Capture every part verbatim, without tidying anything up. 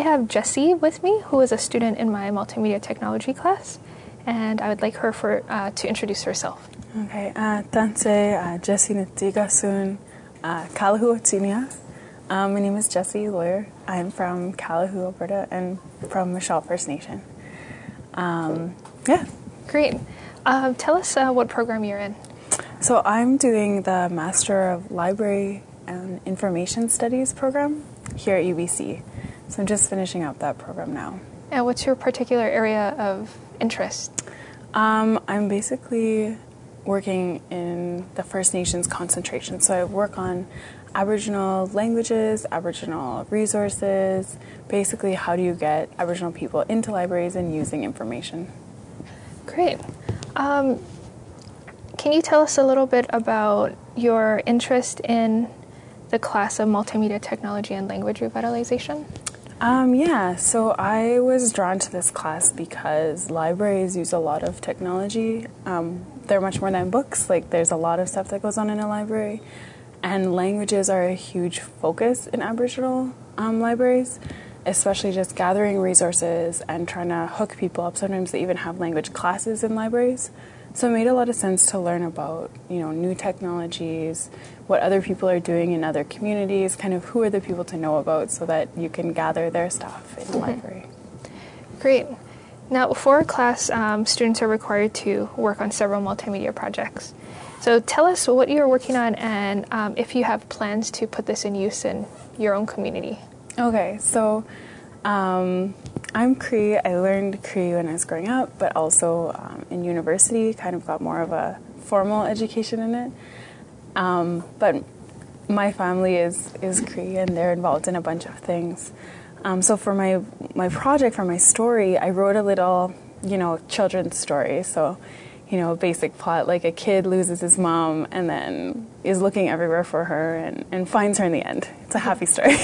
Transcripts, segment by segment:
have Jessie with me, who is a student in my multimedia technology class, and I would like her for uh, to introduce herself. Okay, uh, tanse uh, Jessie Natigasun, uh, Kalahu Otinia. Um, my name is Jessie, lawyer. I'm from Kalahu, Alberta, and from Michelle First Nation. Um, yeah. Great. Uh, tell us uh, what program you're in. So I'm doing the Master of Library and Information Studies program here at U B C. So I'm just finishing up that program now. And what's your particular area of interest? Um, I'm basically working in the First Nations concentration. So I work on Aboriginal languages, Aboriginal resources, basically how do you get Aboriginal people into libraries and using information. Great. Um, can you tell us a little bit about your interest in the class of Multimedia Technology and Language Revitalization? Um, yeah, so I was drawn to this class because libraries use a lot of technology. Um, they're much more than books. Like, there's a lot of stuff that goes on in a library. And languages are a huge focus in Aboriginal um, libraries, especially just gathering resources and trying to hook people up. Sometimes they even have language classes in libraries. So it made a lot of sense to learn about, you know, new technologies, what other people are doing in other communities, kind of who are the people to know about so that you can gather their stuff in the library. Great. Now, for a class, um, students are required to work on several multimedia projects. So tell us what you're working on and um, if you have plans to put this in use in your own community. Okay, so um, I'm Cree. I learned Cree when I was growing up, but also um, in university, kind of got more of a formal education in it. Um, but my family is, is Cree, and they're involved in a bunch of things. Um, so for my, my project, for my story, I wrote a little, you know, children's story. So, you know, basic plot, like a kid loses his mom and then is looking everywhere for her and, and finds her in the end. It's a happy story.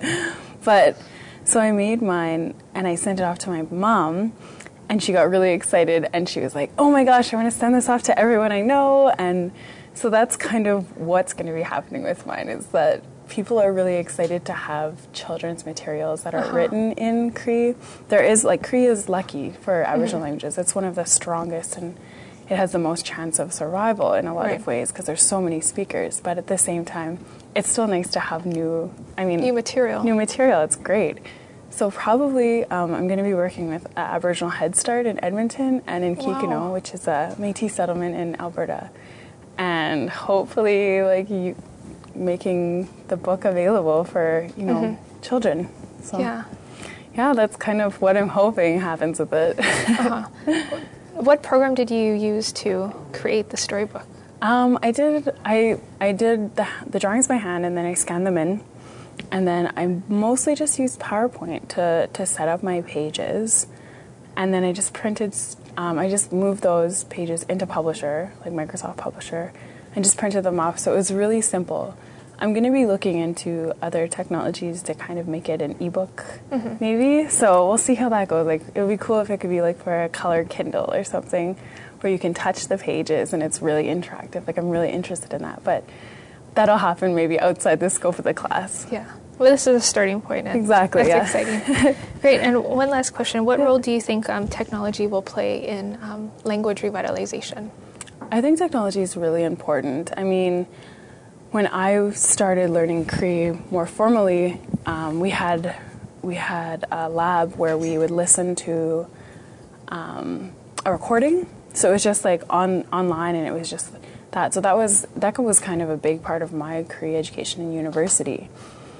But so I made mine and I sent it off to my mom, and she got really excited and she was like, oh my gosh, I want to send this off to everyone I know. And so that's kind of what's going to be happening with mine, is that people are really excited to have children's materials that are uh-huh. written in Cree. There is, like, Cree is lucky for Aboriginal mm-hmm. languages. It's one of the strongest, and it has the most chance of survival in a lot right. of ways because there's so many speakers. But at the same time, it's still nice to have new, I mean... New material. New material. It's great. So probably um, I'm going to be working with uh, Aboriginal Head Start in Edmonton and in Kikino, wow. which is a Métis settlement in Alberta. And hopefully, like, you, making the book available for, you know, mm-hmm. children. So, yeah. Yeah, that's kind of what I'm hoping happens with it. uh-huh. What program did you use to create the storybook? Um, I did I I did the, the drawings by hand, and then I scanned them in, and then I mostly just used PowerPoint to to set up my pages, and then I just printed. Um, I just moved those pages into Publisher, like Microsoft Publisher, and just printed them off. So it was really simple. I'm going to be looking into other technologies to kind of make it an ebook, mm-hmm. maybe. So we'll see how that goes. Like, it would be cool if it could be like for a colored Kindle or something, where you can touch the pages and it's really interactive. Like, I'm really interested in that. But that'll happen maybe outside the scope of the class. Yeah. Well, this is a starting point. And exactly. That's yeah. exciting. Great. And one last question: what role do you think um, technology will play in um, language revitalization? I think technology is really important. I mean, when I started learning Cree more formally, um, we had we had a lab where we would listen to um, a recording. So it was just like on online, and it was just that. So that was that was kind of a big part of my Cree education in university.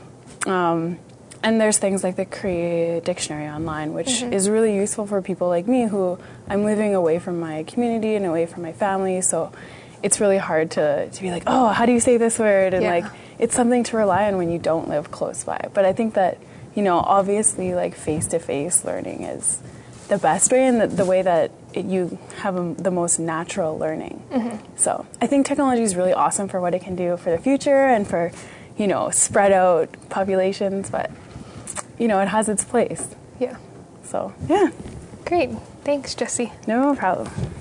Um, and there's things like the Cree dictionary online, which mm-hmm. is really useful for people like me who I'm living away from my community and away from my family. So it's really hard to, to be like, oh, how do you say this word? And yeah. like, it's something to rely on when you don't live close by. But I think that, you know, obviously like face-to-face learning is the best way, and the, the way that it, you have a, the most natural learning. Mm-hmm. So I think technology is really awesome for what it can do for the future and for, you know, spread out populations, but, you know, it has its place. Yeah. So, yeah. Great. Thanks, Jessie. No problem.